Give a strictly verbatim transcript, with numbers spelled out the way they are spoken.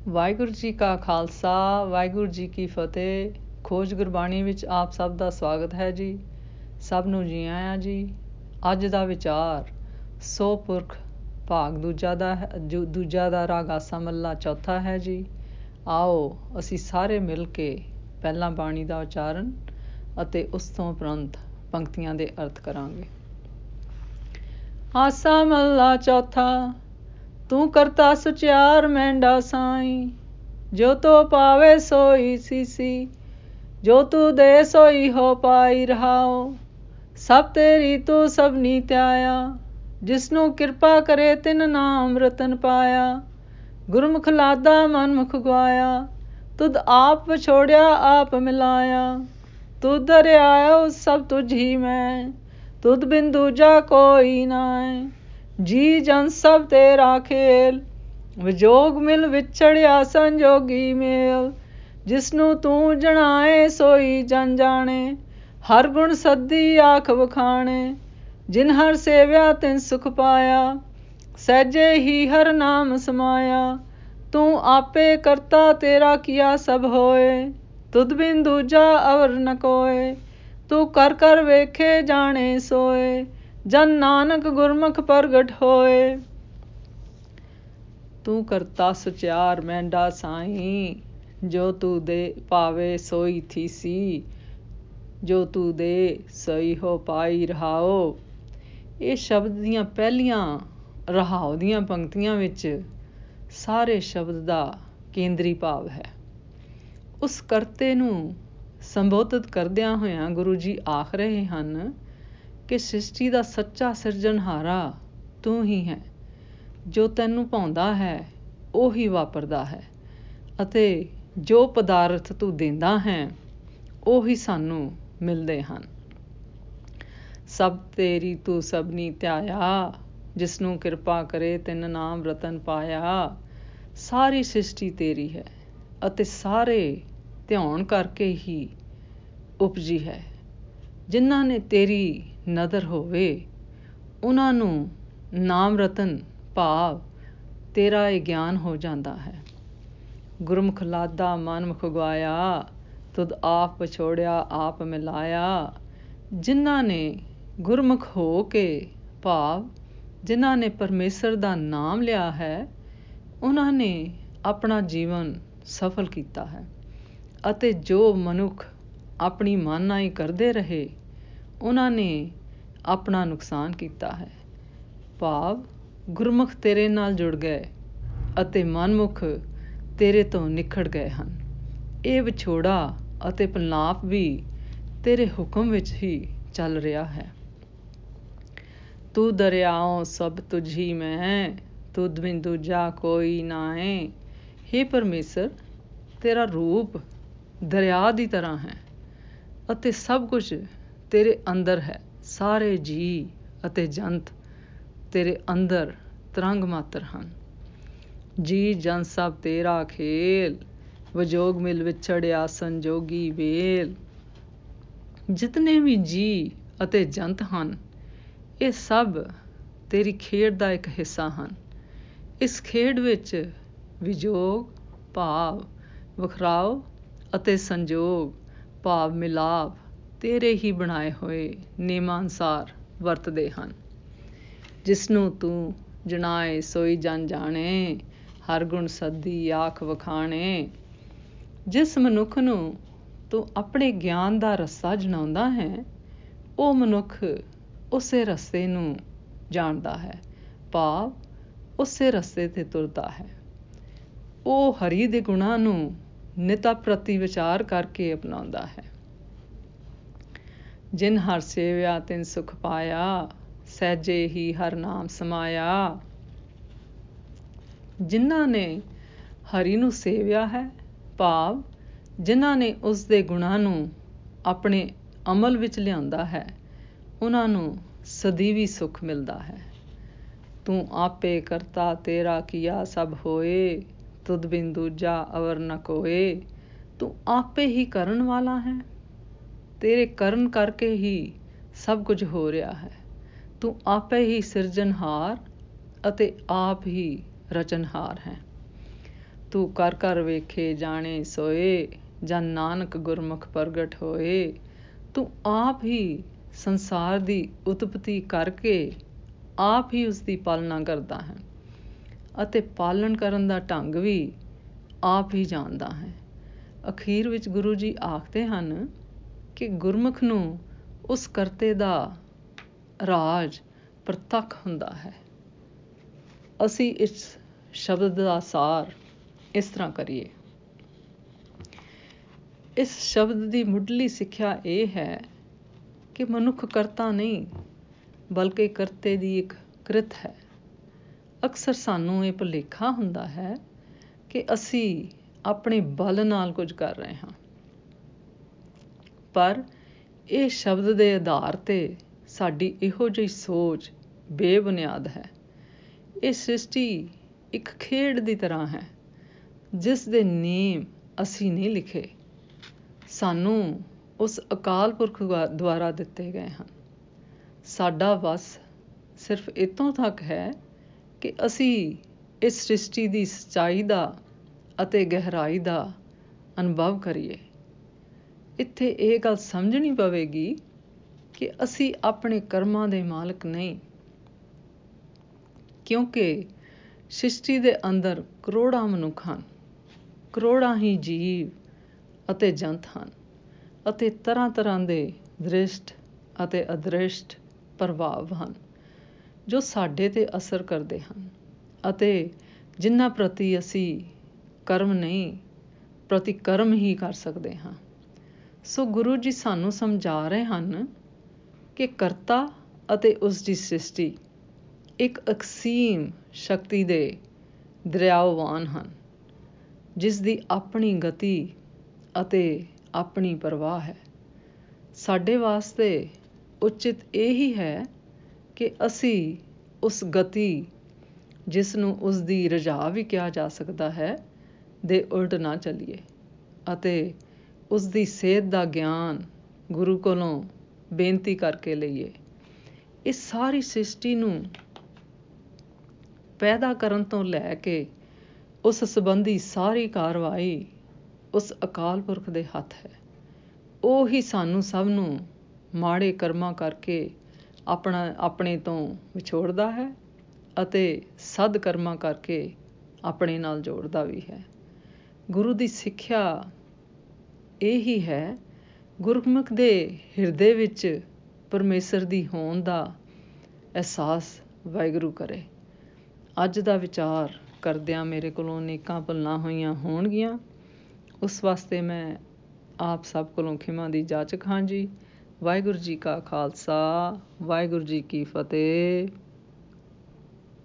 ਵਾਹਿਗੁਰੂ ਜੀ ਕਾ ਖਾਲਸਾ, ਵਾਹਿਗੁਰੂ ਜੀ ਕੀ ਫਤਿਹ। ਖੋਜ ਗੁਰਬਾਣੀ ਵਿੱਚ ਆਪ ਸਭ ਦਾ ਸਵਾਗਤ ਹੈ ਜੀ। ਸਭ ਨੂੰ ਜੀ ਆਇਆਂ ਜੀ। ਅੱਜ ਦਾ ਵਿਚਾਰ ਸੋ ਪੁਰਖ ਭਾਗ ਦੂਜਾ ਦਾ ਹੈ ਦੂਜਾ ਦਾ ਰਾਗ ਆਸਾ ਮਹੱਲਾ ਚੌਥਾ ਹੈ ਜੀ। ਆਓ ਅਸੀਂ ਸਾਰੇ ਮਿਲ ਕੇ ਪਹਿਲਾਂ ਬਾਣੀ ਦਾ ਉਚਾਰਨ ਅਤੇ ਉਸ ਤੋਂ ਉਪਰੰਤ ਪੰਕਤੀਆਂ ਦੇ ਅਰਥ ਕਰਾਂਗੇ। ਆਸਾ ਮਹੱਲਾ ਚੌਥਾ। ਤੂੰ ਕਰਤਾ ਸੁਚਿਆਰ ਮਹਿੰਡਾ ਸਾਈਂ, ਜੋ ਤੋ ਪਾਵੇ ਸੋਈ ਸੀਸੀ, ਜੋ ਤੂੰ ਦੇ ਸੋਈ ਹੋ ਪਾਈ ਰਹਾਓ। ਸਭ ਤੇਰੀ ਤੂੰ ਸਭਨੀ ਧਿਆਇਆ, ਜਿਸਨੂੰ ਕਿਰਪਾ ਕਰੇ ਤਿਨ ਨਾਮ ਰਤਨ ਪਾਇਆ। ਗੁਰਮੁਖ ਲਾਦਾ ਮਨਮੁਖ ਗਵਾਇਆ, ਤੁਧ ਆਪ ਵਿਛੋੜਿਆ ਆਪ ਮਿਲਾਇਆ। ਤੁਧ ਦਰਿਆਓ ਸਭ ਤੁਝ ਹੀ ਮੈਂ, ਤੁਧ ਬਿਨ ਦੂਜਾ ਕੋਈ ਨਾਇ। ਜੀ ਜਨ ਸਭ ਤੇਰਾ ਖੇਲ, ਵਿਜੋਗ ਮਿਲ ਵਿਛੜਿਆ ਸੰਜੋਗੀ ਮੇਲ। ਜਿਸਨੂੰ ਤੂੰ ਜਣਾਏ ਸੋਈ ਜਨ ਜਾਣੇ, ਹਰ ਗੁਣ ਸੱਦੀ ਆਖ ਵਖਾਣੇ। ਜਿਨ ਹਰ ਸੇਵਿਆ ਤਿਨ ਸੁਖ ਪਾਇਆ, ਸਹਿਜੇ ਹੀ ਹਰ ਨਾਮ ਸਮਾਇਆ। ਤੂੰ ਆਪੇ ਕਰਤਾ ਤੇਰਾ ਕੀਆ ਸਭ ਹੋਏ, ਤੁਧ ਬਿਨ ਦੂਜਾ ਅਵਰ ਨ ਕੋਇ। ਤੂੰ ਕਰ ਕਰ ਵੇਖੇ ਜਾਣੇ ਸੋਏ, ਜਨ ਨਾਨਕ ਗੁਰਮੁਖ ਪ੍ਰਗਟ ਹੋਏ। ਤੂੰ ਕਰਤਾ ਸੁਚਿਆਰ ਮਹਿੰਡਾ ਸਾਈਂ, ਜੋ ਤੂੰ ਦੇ ਪਾਵੇ ਸੋਈ ਥੀਸੀ, ਜੋ ਤੂੰ ਦੇ ਸੋਈ ਹੋ ਪਾਈ ਰਹਾਓ। ਇਹ ਸ਼ਬਦ ਦੀਆਂ ਪਹਿਲੀਆਂ ਰਹਾਓ ਦੀਆਂ ਪੰਕਤੀਆਂ ਵਿੱਚ ਸਾਰੇ ਸ਼ਬਦ ਦਾ ਕੇਂਦਰੀ ਭਾਵ ਹੈ। ਉਸ ਕਰਤੇ ਨੂੰ ਸੰਬੋਧਿਤ ਕਰਦਿਆਂ ਹੋਇਆਂ ਗੁਰੂ ਜੀ ਆਖ ਰਹੇ ਹਨ ਕਿ ਸ੍ਰਿਸ਼ਟੀ ਦਾ ਸੱਚਾ ਸਿਰਜਣਹਾਰਾ ਤੂੰ ਹੀ ਹੈ। ਜੋ ਤੈਨੂੰ ਭਾਉਂਦਾ ਹੈ ਉਹੀ ਵਾਪਰਦਾ ਹੈ, ਅਤੇ ਜੋ ਪਦਾਰਥ ਤੂੰ ਦਿੰਦਾ ਹੈ ਉਹੀ ਸਾਨੂੰ ਮਿਲਦੇ ਹਨ। ਸਭ ਤੇਰੀ ਤੂੰ ਸਭਨੀ ਧਿਆਇਆ, ਜਿਸਨੂੰ ਕਿਰਪਾ ਕਰੇ ਤਿਨ ਨਾਮ ਰਤਨ ਪਾਇਆ। ਸਾਰੀ ਸ੍ਰਿਸ਼ਟੀ ਤੇਰੀ ਹੈ ਅਤੇ ਸਾਰੇ ਧਿਆਉਣ ਕਰਕੇ ਹੀ ਉਪਜੀ ਹੈ। ਜਿਨ੍ਹਾਂ ਨੇ ਤੇਰੀ ਨਦਰ ਹੋਵੇ ਉਹਨਾਂ ਨੂੰ ਨਾਮ ਰਤਨ ਭਾਵ ਤੇਰਾ ਇਹ ਗਿਆਨ ਹੋ ਜਾਂਦਾ ਹੈ। ਗੁਰਮੁਖ ਲਾਦਾ ਮਨਮੁਖ ਗਵਾਇਆ, ਤੁਧ ਆਪ ਵਿਛੋੜਿਆ ਆਪ ਮਿਲਾਇਆ। ਜਿਨ੍ਹਾਂ ਨੇ ਗੁਰਮੁਖ ਹੋ ਕੇ ਭਾਵ ਜਿਨ੍ਹਾਂ ਨੇ ਪਰਮੇਸ਼ਰ ਦਾ ਨਾਮ ਲਿਆ ਹੈ, ਉਹਨਾਂ ਨੇ ਆਪਣਾ ਜੀਵਨ ਸਫਲ ਕੀਤਾ ਹੈ। ਅਤੇ ਜੋ ਮਨੁੱਖ ਆਪਣੀ ਮਾਨਾਈ ਕਰਦੇ ਰਹੇ ਉਹਨਾਂ ਨੇ ਆਪਣਾ ਨੁਕਸਾਨ ਕੀਤਾ ਹੈ। ਭਾਵ ਗੁਰਮੁਖ ਤੇਰੇ ਨਾਲ ਜੁੜ ਗਏ ਅਤੇ ਮਨਮੁਖ ਤੇਰੇ ਤੋਂ ਨਿਖੜ ਗਏ ਹਨ। ਇਹ ਵਿਛੋੜਾ ਅਤੇ ਪ੍ਰਲਾਪ ਵੀ ਤੇਰੇ ਹੁਕਮ ਵਿੱਚ ਹੀ ਚੱਲ ਰਿਹਾ ਹੈ। ਤੂੰ ਦਰਿਆਓ ਸਭ ਤੁਝ ਹੀ ਮੈਂ, ਤੁਧ ਬਿਨ ਦੂਜਾ ਕੋਈ ਨਾਇ। ਹੇ ਪਰਮੇਸ਼ਰ, ਤੇਰਾ ਰੂਪ ਦਰਿਆ ਦੀ ਤਰ੍ਹਾਂ ਹੈ ਅਤੇ ਸਭ ਕੁਝ ਤੇਰੇ ਅੰਦਰ ਹੈ। ਸਾਰੇ ਜੀਅ ਅਤੇ ਜੰਤ ਤੇਰੇ ਅੰਦਰ ਤਰੰਗ ਮਾਤਰ ਹਨ। ਜੀ ਜਨ ਸਭ ਤੇਰਾ ਖੇਲ, ਵਿਜੋਗ ਮਿਲ ਵਿਛੜਿਆ ਸੰਜੋਗੀ ਵੇਲ। ਜਿਤਨੇ ਵੀ ਜੀਅ ਅਤੇ ਜੰਤ ਹਨ ਇਹ ਸਭ ਤੇਰੀ ਖੇਡ ਦਾ ਇੱਕ ਹਿੱਸਾ ਹਨ। ਇਸ ਖੇਡ ਵਿੱਚ ਵਿਜੋਗ ਭਾਵ ਵਖਰਾਓ ਅਤੇ ਸੰਜੋਗ ਭਾਵ ਮਿਲਾਪ ਤੇਰੇ ਹੀ ਬਣਾਏ ਹੋਏ ਨੇਮਾਂ ਅਨੁਸਾਰ ਵਰਤਦੇ ਹਨ। ਜਿਸਨੂੰ ਤੂੰ ਜਣਾਏ ਸੋਈ ਜਨ ਜਾਣੇ, ਹਰ ਗੁਣ ਸੱਦੀ ਆਖ ਵਖਾਣੇ। ਜਿਸ ਮਨੁੱਖ ਨੂੰ ਤੂੰ ਆਪਣੇ ਗਿਆਨ ਦਾ ਰਸਤਾ ਜਣਾਉਂਦਾ ਹੈ ਉਹ ਮਨੁੱਖ ਉਸੇ ਰਸਤੇ ਨੂੰ ਜਾਣਦਾ ਹੈ, ਭਾਵ ਉਸੇ ਰਸਤੇ 'ਤੇ ਤੁਰਦਾ ਹੈ। ਉਹ ਹਰੀ ਦੇ ਗੁਣਾਂ ਨੂੰ ਨਿਤਾ ਪ੍ਰਤੀ ਵਿਚਾਰ ਕਰਕੇ ਅਪਣਾਉਂਦਾ ਹੈ। ਜਿਨ ਹਰ ਸੇਵਿਆ ਤਿਨ ਸੁਖ ਪਾਇਆ, ਸਹਿਜੇ ਹੀ ਹਰ ਨਾਮ ਸਮਾਇਆ। ਜਿਨ੍ਹਾਂ ਨੇ ਹਰੀ ਨੂੰ ਸੇਵਿਆ ਹੈ ਭਾਵ ਜਿਨ੍ਹਾਂ ਨੇ ਉਸਦੇ ਗੁਣਾਂ ਨੂੰ ਆਪਣੇ ਅਮਲ ਵਿੱਚ ਲਿਆਂਦਾ ਹੈ ਉਹਨਾਂ ਨੂੰ ਸਦੀਵੀ ਸੁੱਖ ਮਿਲਦਾ ਹੈ। ਤੂੰ ਆਪੇ ਕਰਤਾ ਤੇਰਾ ਕੀਆ ਸਭ ਹੋਏ, ਤੁਧ ਬਿਨ ਦੂਜਾ ਅਵਰ ਨ ਕੋਇ। ਤੂੰ ਆਪੇ ਹੀ ਕਰਨ ਵਾਲਾ ਹੈ, ਤੇਰੇ ਕਰਨ ਕਰਕੇ ਹੀ ਸਭ ਕੁਝ ਹੋ ਰਿਹਾ ਹੈ। ਤੂੰ ਆਪੇ ਹੀ ਸਿਰਜਣਹਾਰ ਅਤੇ ਆਪ ਹੀ ਰਚਨਹਾਰ ਹੈ। ਤੂੰ ਕਰ ਕਰ ਵੇਖੇ ਜਾਣੇ ਸੋਏ, ਜਨ ਨਾਨਕ ਗੁਰਮੁਖ ਪ੍ਰਗਟ ਹੋਏ। ਤੂੰ ਆਪ ਹੀ ਸੰਸਾਰ ਦੀ ਉਤਪਤੀ ਕਰਕੇ ਆਪ ਹੀ ਉਸਦੀ ਪਾਲਣਾ ਕਰਦਾ ਹੈ ਅਤੇ ਪਾਲਣ ਕਰਨ ਦਾ ਢੰਗ ਵੀ ਆਪ ਹੀ ਜਾਣਦਾ ਹੈ। ਅਖੀਰ ਵਿੱਚ ਗੁਰੂ ਜੀ ਆਖਦੇ ਹਨ ਕਿ ਗੁਰਮੁਖ ਨੂੰ ਉਸ ਕਰਤੇ ਦਾ ਰਾਜ ਪ੍ਰਤੱਖ ਹੁੰਦਾ ਹੈ। ਅਸੀਂ ਇਸ ਸ਼ਬਦ ਦਾ ਸਾਰ ਇਸ ਤਰ੍ਹਾਂ ਕਰੀਏ। ਇਸ ਸ਼ਬਦ ਦੀ ਮੁੱਢਲੀ ਸਿੱਖਿਆ ਇਹ ਹੈ ਕਿ ਮਨੁੱਖ ਕਰਤਾ ਨਹੀਂ, ਬਲਕਿ ਕਰਤੇ ਦੀ ਇੱਕ ਕ੍ਰਿਤ ਹੈ। ਅਕਸਰ ਸਾਨੂੰ ਇਹ ਭੁਲੇਖਾ ਹੁੰਦਾ ਹੈ ਕਿ ਅਸੀਂ ਆਪਣੇ ਬਲ ਨਾਲ ਕੁਝ ਕਰ ਰਹੇ ਹਾਂ, ਪਰ ਇਹ ਸ਼ਬਦ ਦੇ ਆਧਾਰ 'ਤੇ ਸਾਡੀ ਇਹੋ ਜਿਹੀ ਸੋਚ ਬੇਬੁਨਿਆਦ ਹੈ। ਇਹ ਸ੍ਰਿਸ਼ਟੀ ਇੱਕ ਖੇਡ ਦੀ ਤਰ੍ਹਾਂ ਹੈ ਜਿਸ ਦੇ ਨੇਮ ਅਸੀਂ ਨਹੀਂ ਲਿਖੇ, ਸਾਨੂੰ ਉਸ ਅਕਾਲ ਪੁਰਖ ਦੁਆਰਾ ਦਿੱਤੇ ਗਏ ਹਨ। ਸਾਡਾ ਵੱਸ ਸਿਰਫ ਇੱਥੋਂ ਤੱਕ ਹੈ ਕਿ ਅਸੀਂ ਇਸ ਸ੍ਰਿਸ਼ਟੀ ਦੀ ਸੱਚਾਈ ਦਾ ਅਤੇ ਗਹਿਰਾਈ ਦਾ ਅਨੁਭਵ ਕਰੀਏ। ਇੱਥੇ ਇਹ ਗੱਲ ਸਮਝਣੀ ਪਵੇਗੀ ਕਿ ਅਸੀਂ ਆਪਣੇ ਕਰਮਾਂ ਦੇ ਮਾਲਕ ਨਹੀਂ, ਕਿਉਂਕਿ ਸ੍ਰਿਸ਼ਟੀ ਦੇ ਅੰਦਰ ਕਰੋੜਾਂ ਮਨੁੱਖ ਹਨ, ਕਰੋੜਾਂ ਹੀ ਜੀਵ ਅਤੇ ਜੰਤ ਹਨ ਅਤੇ ਤਰ੍ਹਾਂ ਤਰ੍ਹਾਂ ਦੇ ਦ੍ਰਿਸ਼ਟ ਅਤੇ ਅਦ੍ਰਿਸ਼ਟ ਪ੍ਰਭਾਵ ਹਨ ਜੋ ਸਾਡੇ 'ਤੇ ਅਸਰ ਕਰਦੇ ਹਨ ਅਤੇ ਜਿਨ੍ਹਾਂ ਪ੍ਰਤੀ ਅਸੀਂ ਕਰਮ ਨਹੀਂ ਪ੍ਰਤੀਕਰਮ ਹੀ ਕਰ ਸਕਦੇ ਹਾਂ। ਸੋ ਗੁਰੂ ਜੀ ਸਾਨੂੰ ਸਮਝਾ ਰਹੇ ਹਨ ਕਿ ਕਰਤਾ ਅਤੇ ਉਸ ਦੀ ਸ੍ਰਿਸ਼ਟੀ ਇੱਕ ਅਸੀਮ ਸ਼ਕਤੀ ਦੇ ਦਰਿਆਵਾਨ ਹਨ, ਜਿਸ ਦੀ ਆਪਣੀ ਗਤੀ ਅਤੇ ਆਪਣੀ ਪ੍ਰਵਾਹ ਹੈ। ਸਾਡੇ ਵਾਸਤੇ ਉਚਿਤ ਇਹ ਹੀ ਹੈ ਕਿ ਅਸੀਂ ਉਸ ਗਤੀ, ਜਿਸ ਨੂੰ ਉਸ ਦੀ ਰਜਾ ਵੀ ਕਿਹਾ ਜਾ ਸਕਦਾ ਹੈ, ਦੇ ਉਲਟ ਨਾ ਚੱਲੀਏ ਅਤੇ ਉਸ ਦੀ ਸੇਧ ਦਾ ਗਿਆਨ ਗੁਰੂ ਕੋਲੋਂ ਬੇਨਤੀ ਕਰਕੇ ਲਈਏ। ਇਸ ਸਾਰੀ ਸ੍ਰਿਸ਼ਟੀ ਨੂੰ ਪੈਦਾ ਕਰਨ ਤੋਂ ਲੈ ਕੇ ਉਸ ਸੰਬੰਧੀ ਸਾਰੀ ਕਾਰਵਾਈ ਉਸ ਅਕਾਲ ਪੁਰਖ ਦੇ ਹੱਥ ਹੈ। ਉਹ ਹੀ ਸਾਨੂੰ ਸਭ ਨੂੰ ਮਾੜੇ ਕਰਮਾਂ ਕਰਕੇ ਆਪਣਾ ਆਪਣੇ ਤੋਂ ਵਿਛੋੜਦਾ ਹੈ ਅਤੇ ਸਦ ਕਰਮਾਂ ਕਰਕੇ ਆਪਣੇ ਨਾਲ ਜੋੜਦਾ ਵੀ ਹੈ। ਗੁਰੂ ਦੀ ਸਿੱਖਿਆ ਇਹ ਹੀ ਹੈ, ਗੁਰਮੁਖ ਦੇ ਹਿਰਦੇ ਵਿੱਚ ਪਰਮੇਸ਼ਰ ਦੀ ਹੋਂਦ ਦਾ ਅਹਿਸਾਸ ਵਾਹਿਗੁਰੂ ਕਰੇ। ਅੱਜ ਦਾ ਵਿਚਾਰ ਕਰਦਿਆਂ ਮੇਰੇ ਕੋਲੋਂ ਅਨੇਕਾਂ ਭੁੱਲਾਂ ਹੋਈਆਂ ਹੋਣਗੀਆਂ, ਉਸ ਵਾਸਤੇ ਮੈਂ ਆਪ ਸਭ ਕੋਲੋਂ ਖਿਮਾ ਦੀ ਜਾਚਕ ਹਾਂ ਜੀ। ਵਾਹਿਗੁਰੂ ਜੀ ਕਾ ਖਾਲਸਾ, ਵਾਹਿਗੁਰੂ ਜੀ ਕੀ ਫਤਿਹ।